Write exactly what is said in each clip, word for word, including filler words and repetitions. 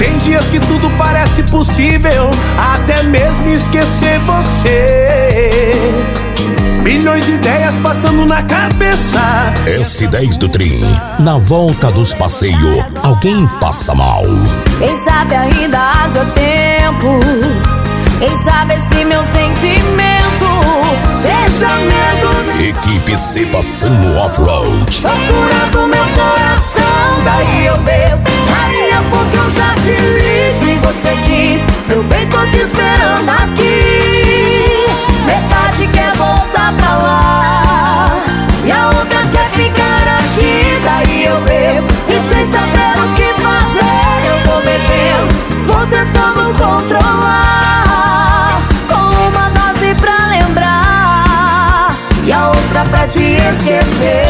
Tem dias que tudo parece possível, até mesmo esquecer você. Milhões de ideias passando na cabeça. S dez do Trim, na volta dos passeios, alguém passa mal. Quem sabe ainda haja tempo, quem sabe esse meu sentimento seja medo. Equipe C passando off-road. Procurando meu coração, daí eu bebo, daí é porque eu já te ligo e você diz: meu bem, tô te esperando aqui. Metade quer voltar pra lá e a outra quer ficar aqui. Daí eu bebo e sem saber o que fazer eu vou bebendo, vou tentando controlar, com uma dose pra lembrar e a outra pra te esquecer.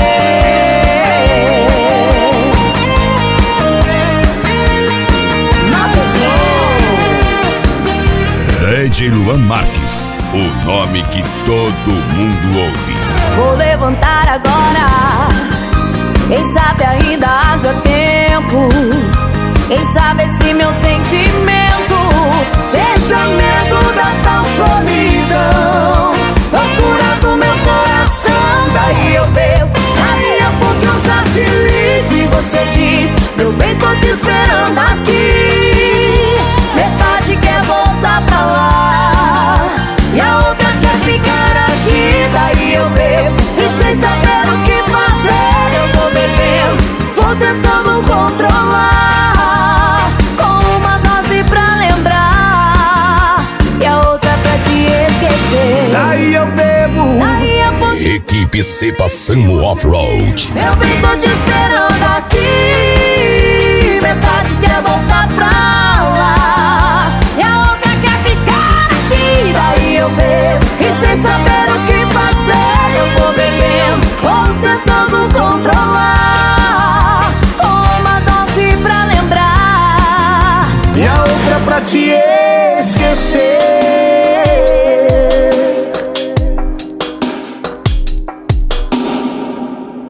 Ed Luan Marques, o nome que todo mundo ouve. Vou levantar agora, quem sabe ainda haja tempo, quem sabe esse meu sentimento seja medo da tal solidão. Procurando meu coração, daí eu bebo, daí é porque eu já te ligo e você diz: meu bem, tô te esperando aqui. Metade quer voltar pra lá e a outra quer ficar aqui. Daí eu bebo e sem saber o que fazer eu vou bebendo, vou tentando controlar, com uma dose pra lembrar e a outra pra te esquecer. Daí eu bebo, daí é porque Equipe C passando off-road. meu bem, tô te esperando aqui. Metade quer voltar pra lá e a outra quer ficar aqui. Daí eu bebo e sem saber o que fazer eu vou bebendo, vou tentando controlar, com uma dose pra lembrar e a outra pra te esquecer.